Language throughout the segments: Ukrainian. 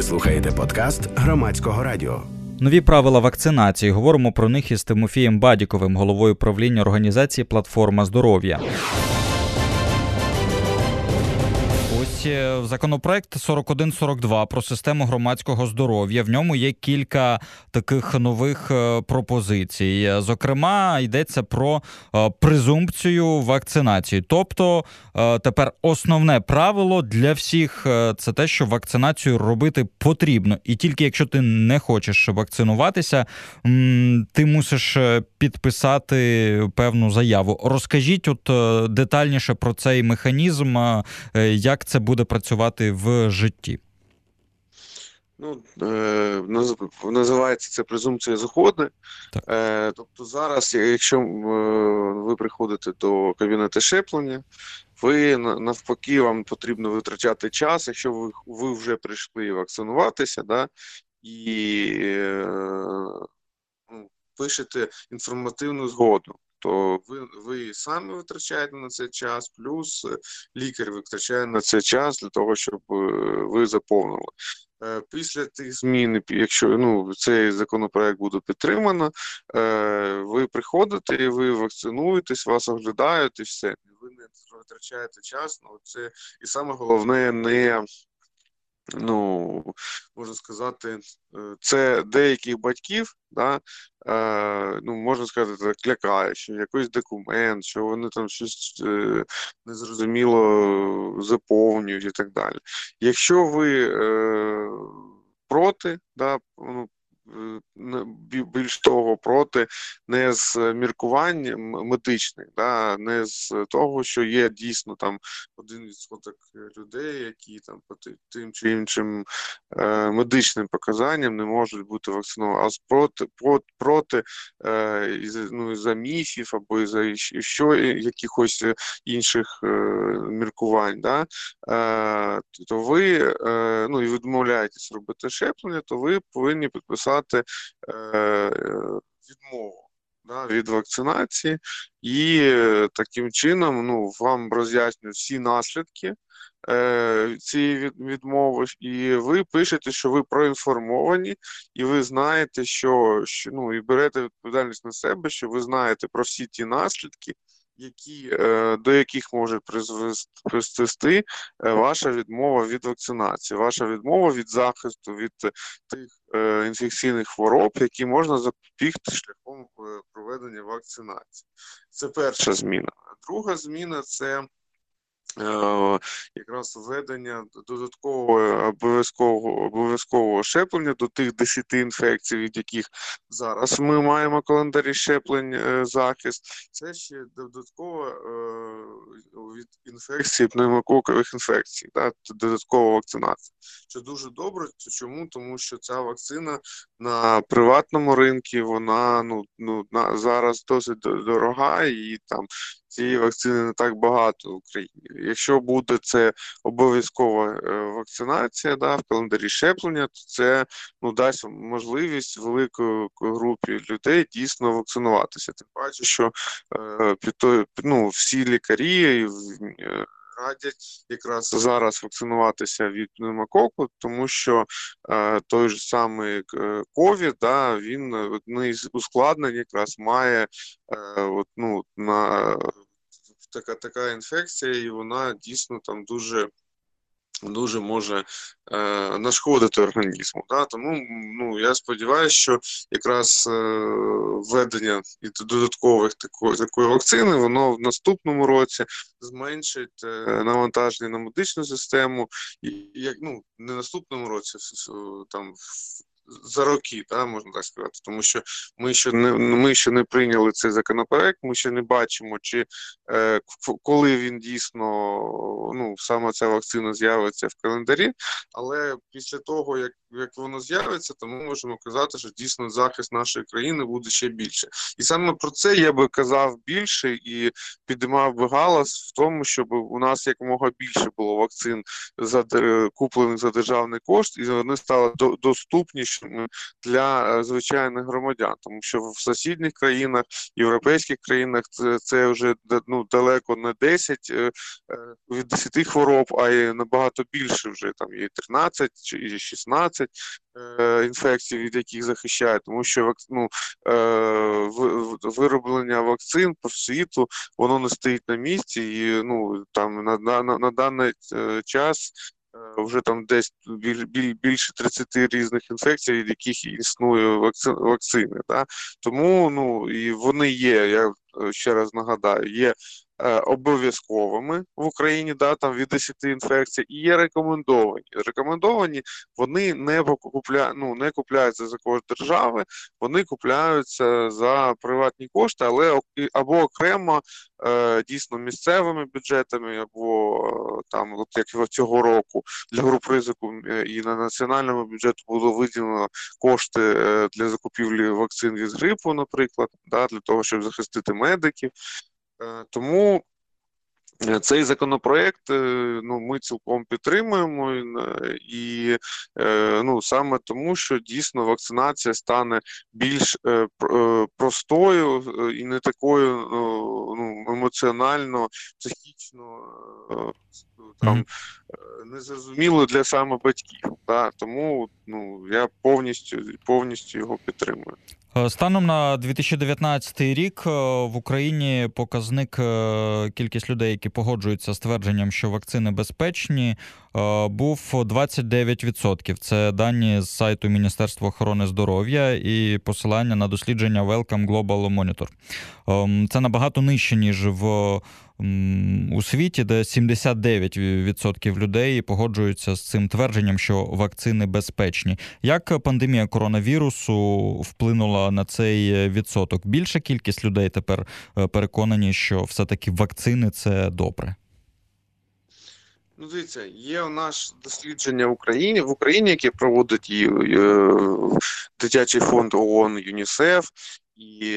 Ви слухаєте подкаст Громадського радіо. Нові правила вакцинації. Говоримо про них із Тимофієм Бадіковим, головою правління організації «Платформа здоров'я». Ось законопроект 4142 про систему громадського здоров'я. В ньому є кілька таких нових пропозицій. Зокрема, йдеться про презумпцію вакцинації. Тобто, тепер основне правило для всіх – це те, що вакцинацію робити потрібно. І тільки якщо ти не хочеш вакцинуватися, ти мусиш підписати певну заяву. Розкажіть детальніше про цей механізм, як це буде працювати в житті? Називається це презумпція згоди. Тобто зараз, якщо ви приходите до кабінету щеплення, ви навпаки, вам потрібно витрачати час, якщо ви вже прийшли вакцинуватися, да, і пишете інформативну згоду. То ви самі витрачаєте на цей час, плюс лікар витрачає на цей час для того, щоб ви заповнили. Після тих змін, якщо цей законопроект буде підтримано, ви приходите і ви вакцинуєтесь, вас оглядають і все. Ви не витрачаєте час, це і саме головне можна сказати, це деяких батьків, да, можна сказати, так, лякає, що якийсь документ, що вони там щось незрозуміло заповнюють і так далі. Якщо ви проти, да, більш того, проти не з міркувань медичних, да, не з того, що є дійсно там 1% людей, які там по тим чи іншим медичним показанням не можуть бути вакциновані, а проти із-за міфів або із-за якихось інших міркувань, да, то ви і відмовляєтесь робити щеплення, то ви повинні підписати відмову, да, від вакцинації, і таким чином вам роз'яснюють всі наслідки цієї відмови, і ви пишете, що ви проінформовані, і ви знаєте, і берете відповідальність на себе, що ви знаєте про всі ті наслідки, до яких може призвести ваша відмова від вакцинації, ваша відмова від захисту від тих інфекційних хвороб, які можна запобігти шляхом проведення вакцинації. Це перша зміна. Друга зміна – це якраз введення додаткового обов'язкового щеплення до тих 10 інфекцій, від яких зараз ми маємо в календарі щеплень захист. Це ще додатково від інфекції, пневмококових інфекцій, да, додаткова вакцинація. Що дуже добре. Чому? Тому що ця вакцина на приватному ринку, вона зараз досить дорога, і там цієї вакцини не так багато в Україні. Якщо буде це обов'язкова вакцинація, да, в календарі щеплення, то це дасть можливість великої групі людей дійсно вакцинуватися. Тим паче, що всі лікарі радять якраз зараз вакцинуватися від пневмококу, тому що той же самий ковід, да, він одне із ускладнень якраз має така інфекція, і вона дійсно там дуже може нашкодити організму. Да? Тому я сподіваюся, що якраз введення додаткових такої вакцини, воно в наступному році зменшить навантаження на медичну систему, не в наступному році, там за роки, да, можна так сказати, тому що ми ще не прийняли цей законопроект, ми ще не бачимо, коли він дійсно, саме ця вакцина з'явиться в календарі, але після того, як як воно з'явиться, то ми можемо казати, що дійсно захист нашої країни буде ще більше. І саме про це я би казав більше і підіймав би галас в тому, щоб у нас якомога більше було вакцин куплених за державний кошт, і вони стали доступнішими для звичайних громадян. Тому що в сусідніх країнах, європейських країнах це вже далеко не 10 від 10 хвороб, а й набагато більше вже, там є 13 чи 16 інфекцій, від яких захищає, тому що вироблення вакцин по світу, воно не стоїть на місці, і там на даний час вже там десь більше 30 різних інфекцій, від яких існує вакцини. Да? Тому і вони є, я ще раз нагадаю, є обов'язковими в Україні, да, там від 10 інфекцій, і є рекомендовані. Рекомендовані вони не купляються за кошт держави, вони купляються за приватні кошти, але або окремо дійсно місцевими бюджетами, або там, от як цього року, для груп ризику і на національному бюджету було виділено кошти для закупівлі вакцин від грипу, наприклад, да, для того, щоб захистити медиків. Тому цей законопроект ми цілком підтримуємо, і саме тому, що дійсно вакцинація стане більш простою і не такою емоціонально, психічно там незрозумілою для саме батьків. Да? Тому я повністю його підтримую. Станом на 2019 рік в Україні показник кількість людей, які погоджуються з твердженням, що вакцини безпечні, був 29%. Це дані з сайту Міністерства охорони здоров'я і посилання на дослідження Wellcome Global Monitor. Це набагато нижче, ніж у світі, де 79% людей погоджуються з цим твердженням, що вакцини безпечні. Як пандемія коронавірусу вплинула на цей відсоток? Більша кількість людей тепер переконані, що все-таки вакцини – це добре? Дивіться, є у нас дослідження в Україні, яке проводить і Дитячий фонд ООН, ЮНІСЕФ, і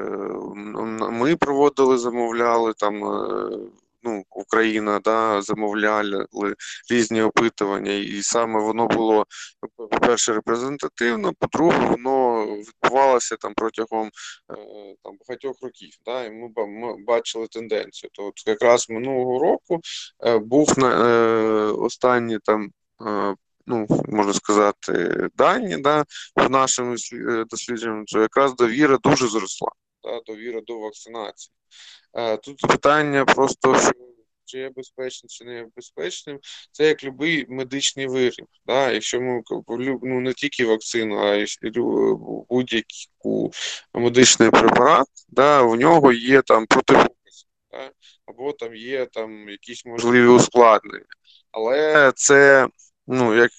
ми проводили, замовляли там, Україна, да, замовляли різні опитування, і саме воно було, по-перше, репрезентативно, по-друге, воно відбувалося там протягом багатьох років, да, і ми бачили тенденцію. То от якраз минулого року був останні там, можна сказати, дані, да, в нашому дослідженні, що якраз довіра дуже зросла, да, довіра до вакцинації. Тут питання просто, що чи є безпечним, чи не є безпечним, це як будь-який медичний виріб. Да? Якщо ми не тільки вакцину, а й будь-який медичний препарат, да, у нього є там протипокази, да? Або там є там якісь можливі ускладнення. Але це як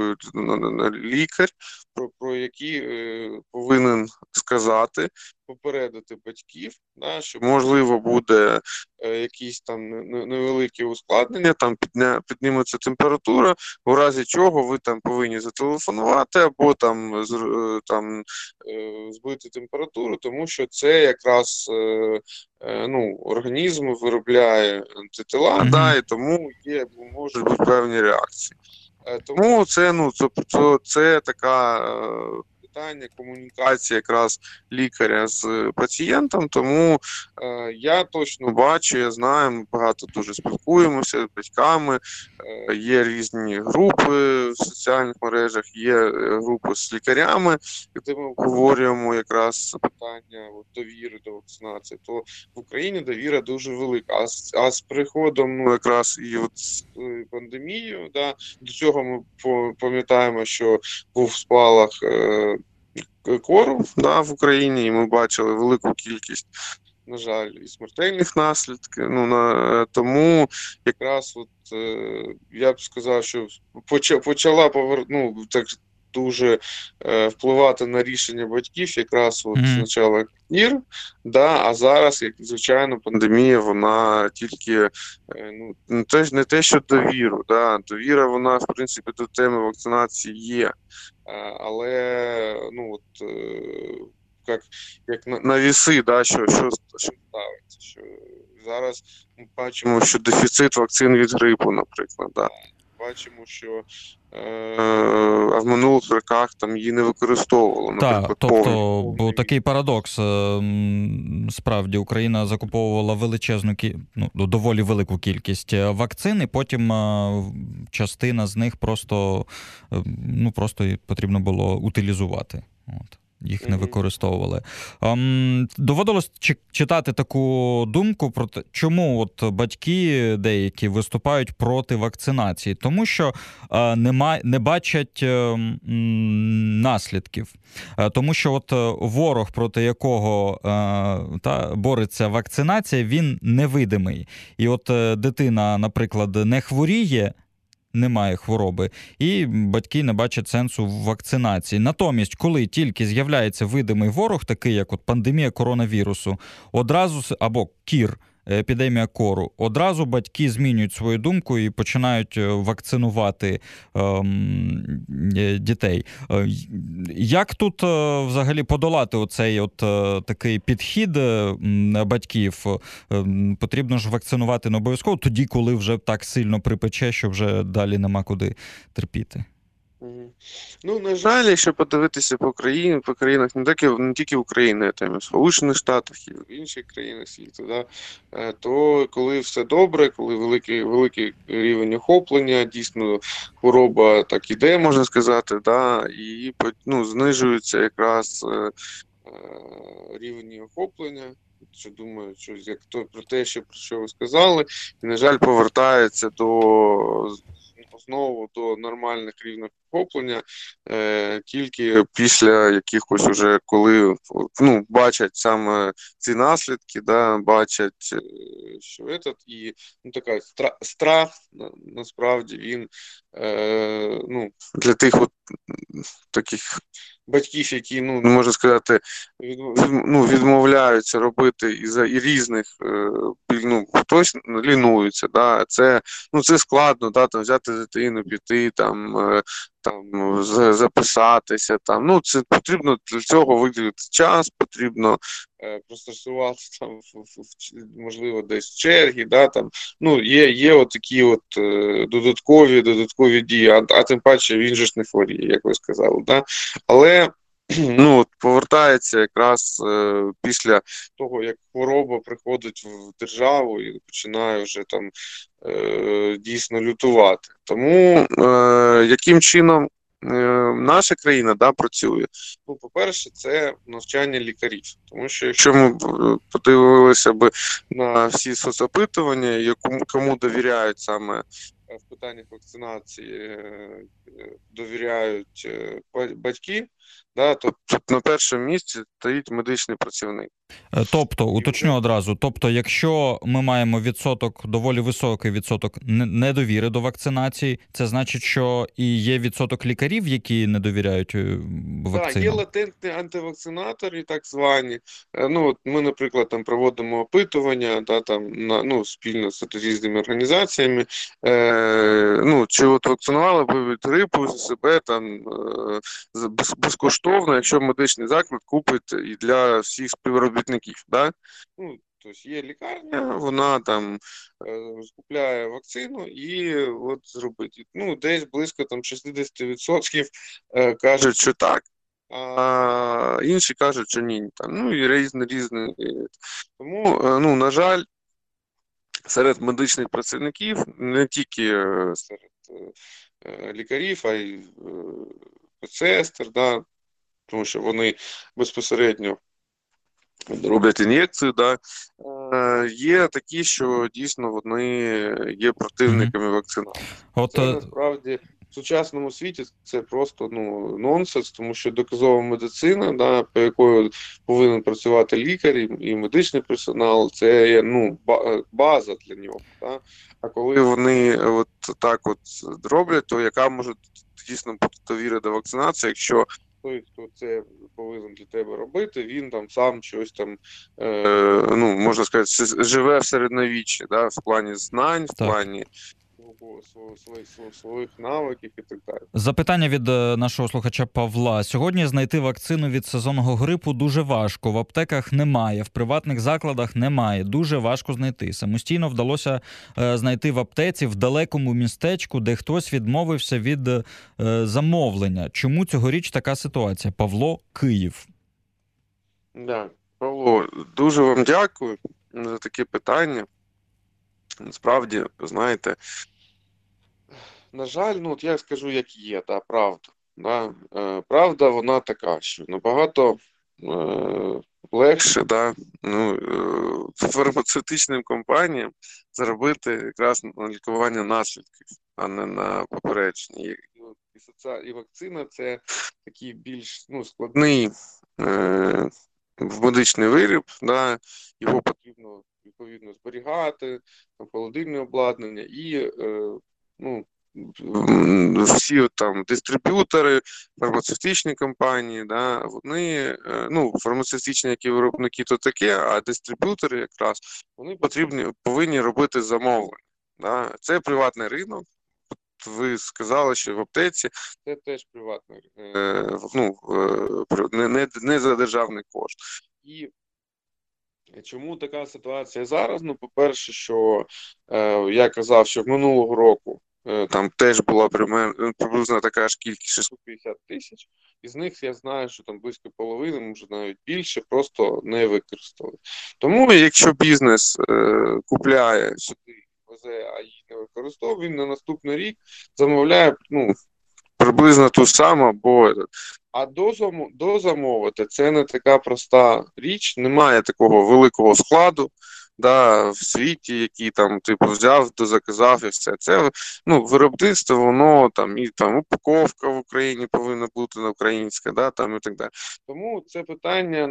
лікар, про які повинен сказати, попередити батьків, да, що можливо буде якісь там невеликі ускладнення, там підніметься температура, у разі чого ви там повинні зателефонувати або там збити температуру, тому що це якраз організм виробляє антитила, да, і тому можуть бути певні реакції. Тому це така питання комунікації якраз лікаря з пацієнтом, тому я точно бачу, я знаю, ми багато дуже спілкуємося з батьками, є різні групи в соціальних мережах, є групи з лікарями, де ми обговорюємо якраз питання довіри до вакцинації, то в Україні довіра дуже велика, а з приходом якраз і з пандемією, да, до цього ми пам'ятаємо, що був спалах кору, да, в Україні, і ми бачили велику кількість, на жаль, і смертельних наслідків. Тому якраз я б сказав, що почала дуже впливати на рішення батьків якраз от Мгм. спочатку КІР, да, а зараз, як звичайно, пандемія, вона тільки не те, що довіру, да, довіра, вона, в принципі, до теми вакцинації є. Але як, як на віси, да, що ставиться. Що зараз ми бачимо, що дефіцит вакцин від грипу, наприклад. Да. Бачимо, що а в минулих роках там її не використовувало, наприклад, Так, тобто повністю. був такий парадокс. Справді, Україна закуповувала доволі велику кількість вакцин, і потім частина з них просто потрібно було утилізувати. От. Їх не використовували. Доводилось читати таку думку про те, чому от батьки деякі виступають проти вакцинації. Тому що не бачать наслідків. Тому що от ворог, проти якого бореться вакцинація, він невидимий. І от дитина, наприклад, не хворіє, немає хвороби, і батьки не бачать сенсу в вакцинації. Натомість, коли тільки з'являється видимий ворог, такий як от пандемія коронавірусу, одразу, або КІР, епідемія кору, одразу батьки змінюють свою думку і починають вакцинувати дітей. Як тут взагалі подолати оцей такий підхід батьків? Потрібно ж вакцинувати не обов'язково тоді, коли вже так сильно припече, що вже далі нема куди терпіти. На жаль, якщо подивитися по країнах, не тільки України, а там і в Сполучених Штатах, і в інших країнах світу, да, то коли все добре, коли великий рівень охоплення, дійсно хвороба так іде, можна сказати, да, і знижується якраз рівень охоплення. Що думаю, що про те, про що ви сказали, і, на жаль, повертається знову до нормальних рівнів охоплення тільки після якихось уже, коли бачать саме ці наслідки, да, бачать, що і така страх, насправді, він для тих таких батьків, які, можна сказати, відмовляються робити і різних, хтось лінується, да, це складно, да, там взяти дитину, піти, там записатися, це потрібно для цього виділити час, потрібно простресувати там, можливо, десь черги, да, там, є отакі додаткові дії, а тим паче він же ж не хворіє, як ви сказали, да, але повертається якраз після того, як хвороба приходить в державу і починає вже там дійсно лютувати. Тому яким чином наша країна, да, працює? По-перше, це навчання лікарів. Тому що якщо ми подивилися б на всі соцопитування, кому довіряють саме в питаннях вакцинації, довіряють батьки, да, то на першому місці стоїть медичний працівник. Тобто, уточню одразу, якщо ми маємо доволі високий відсоток недовіри до вакцинації, це значить, що і є відсоток лікарів, які не довіряють вакцинам? Так, є латентні антивакцинатори, так звані. Ми, наприклад, там проводимо опитування, да, там, спільно з різними організаціями, чи вакцинували ви від грипу за себе там безкоштовно, якщо медичний заклад купить і для всіх співробітників. Да? Тобто є лікарня, вона там скупляє вакцину і зробить. Десь близько там 60% кажуть, що так, а інші кажуть, що ні. Там, і різні. Тому, на жаль, серед медичних працівників, не тільки серед лікарів, а й медсестер, да, тому що вони безпосередньо роблять ін'єкцію, да. Є такі, що дійсно вони є противниками вакцинації. Це насправді в сучасному світі це просто нонсенс, тому що доказова медицина, да, по якою повинен працювати лікар і медичний персонал, це є база для нього. Да? А коли вони от так от роблять, то яка може дійсно бути довіра до вакцинації, якщо той, хто це повинен для тебе робити, він там сам щось там, можна сказати, живе в середньовіччі, да, в плані знань, в плані своїх навиків і так далі. Запитання від нашого слухача Павла. Сьогодні знайти вакцину від сезонного грипу дуже важко. В аптеках немає, в приватних закладах немає. Дуже важко знайти. Самостійно вдалося знайти в аптеці в далекому містечку, де хтось відмовився від замовлення. Чому цьогоріч така ситуація? Павло, Київ. Да. Павло, дуже вам дякую за таке питання. Насправді, знаєте, на жаль, от я скажу, як є, да, правда. Да? Правда, вона така, що набагато легше, да, фармацевтичним компаніям заробити якраз на лікування наслідків, а не на попередження. І вакцина – це такий більш складний медичний виріб, да, його потрібно відповідно зберігати, там холодильне обладнання і всі там дистриб'ютори, фармацевтичні компанії, да, вони, фармацевтичні, які виробники, то таке, а дистриб'ютори якраз, вони повинні робити замовлення. Да. Це приватний ринок. Ви сказали, що в аптеці це теж приватний, не за державний кошт. І чому така ситуація зараз? По-перше, що я казав, що минулого року там теж була приблизно така ж кількість 650 тисяч, із них я знаю, що там близько половини, може навіть більше, просто не використали. Тому якщо бізнес купляє сюди, везе, а їх не використовує, він на наступний рік замовляє приблизно ту саму, а дозамовити це не така проста річ, немає такого великого складу, да, в світі, який там взяв, дозаказав і все. Це виробництво, воно там і там упаковка в Україні повинна бути на українська, да, там і так далі. Тому це питання,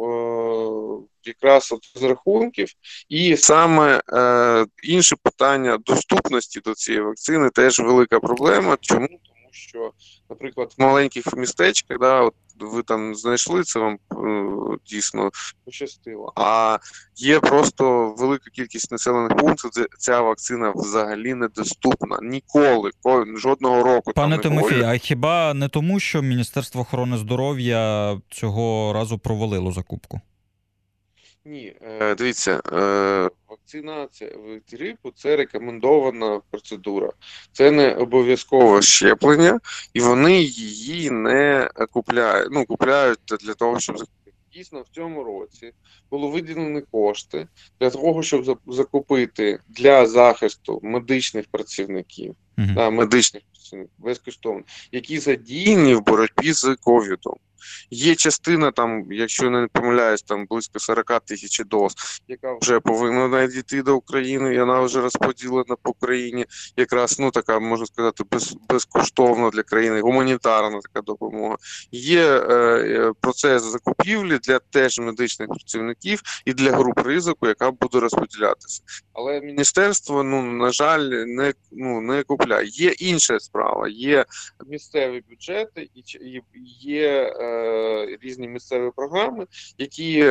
якраз от з рахунків, і саме інше питання доступності до цієї вакцини теж велика проблема. Чому? Тому що, наприклад, в маленьких містечках, да, от ви там знайшли, це вам дійсно пощастило. А є просто велика кількість населених пунктів, де ця вакцина взагалі недоступна. Ніколи, жодного року. Пане Тимофій, а хіба не тому, що Міністерство охорони здоров'я цього разу провалило закупку? Ні, дивіться, вакцинація від грипу – це рекомендована процедура. Це не обов'язкове щеплення, і вони її не купляють. Купляють для того, щоб закупити. Дійсно, в цьому році було виділені кошти для того, щоб закупити для захисту медичних працівників, медичних працівників безкоштовно, які задіяні в боротьбі з ковідом. Є частина, там, якщо не помиляюсь, там близько 40 тисяч доз, яка вже повинна надійти до України, і вона вже розподілена по країні, якраз, така, можна сказати, безкоштовна для країни, гуманітарна така допомога. Є процес закупівлі для теж медичних працівників і для груп ризику, яка буде розподілятися. Але міністерство, на жаль, не купляє. Є інша справа, є місцеві бюджети і є різні місцеві програми, які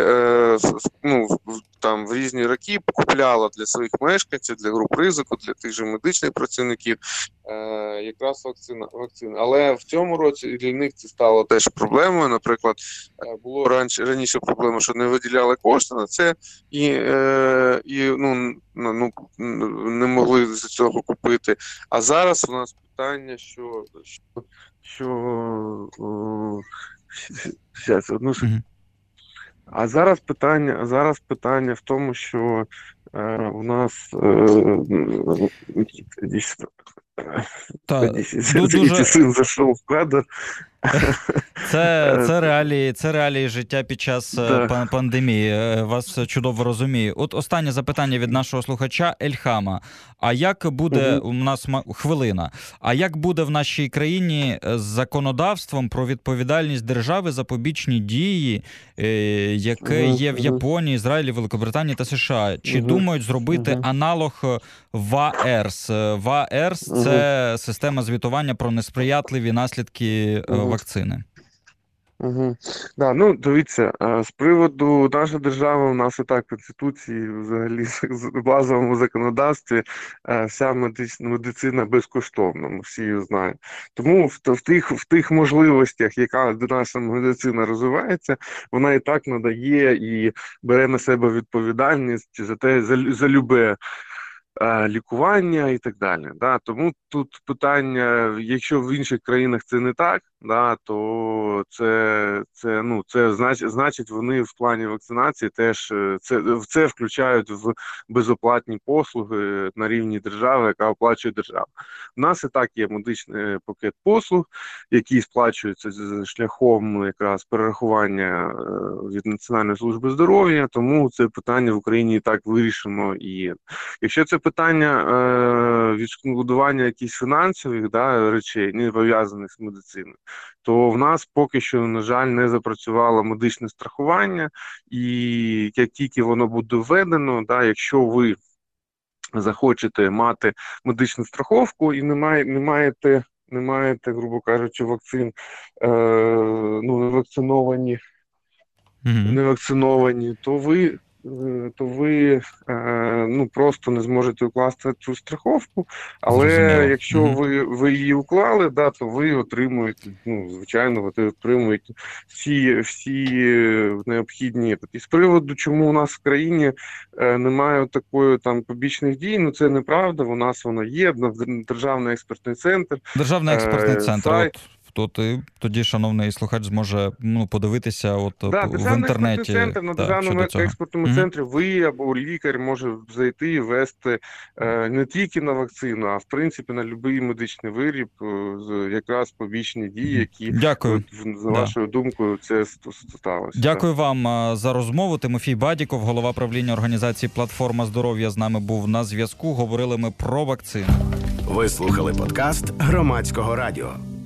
там в різні роки купляла для своїх мешканців, для груп ризику, для тих же медичних працівників якраз вакцини. Але в цьому році для них це стало теж проблемою. Наприклад, було раніше проблема, що не виділяли кошти на це і не могли з цього купити. А зараз у нас питання, А зараз питання в тому, що у нас син зайшов в кадр. Це реалії життя під час пандемії. Вас чудово розумію. От останнє запитання від нашого слухача Ельхама. А як буде, у нас хвилина, а як буде в нашій країні з законодавством про відповідальність держави за побічні дії, яке є в Японії, Ізраїлі, Великобританії та США? Чи думають зробити аналог ВАЕРС? ВАЕРС – це система звітування про несприятливі наслідки вакцини. Да, ну, дивіться, з приводу нашої держави, у нас і так в Конституції, взагалі, в базовому законодавстві вся медицина безкоштовна, ми всі її знаємо. Тому в тих можливостях, яка наша медицина розвивається, вона і так надає і бере на себе відповідальність за любе лікування і так далі. Да? Тому тут питання, якщо в інших країнах це не так, да, то це значить вони в плані вакцинації теж це включають в безоплатні послуги на рівні держави, яка оплачує держава. У нас і так є медичний пакет послуг, який сплачується шляхом якраз перерахування від Національної служби здоров'я, тому це питання в Україні і так вирішено. І якщо це питання відшкодування якихось фінансових речей, не пов'язаних з медициною, то в нас поки що, на жаль, не запрацювало медичне страхування, і як тільки воно буде введено, якщо ви захочете мати медичну страховку і не маєте, грубо кажучи, вакцин, не вакциновані, то ви просто не зможете укласти цю страховку, але якщо ви її уклали, то ви отримуєте, звичайно, ви отримуєте всі необхідні. І з приводу, чому у нас в країні немає такої побічних дій, це неправда, у нас воно є, Державний експертний центр. Державний експертний центр, тоді, шановний слухач, зможе подивитися в інтернеті. На Державному експертному центрі ви або лікар може зайти і ввести не тільки на вакцину, а в принципі на будь-який медичний виріб, якраз побічні дії, які, за вашою думкою, це сталося. Дякую вам за розмову. Тимофій Бадіков, голова правління організації «Платформа здоров'я», з нами був на зв'язку. Говорили ми про вакцину. Ви слухали подкаст Громадського радіо.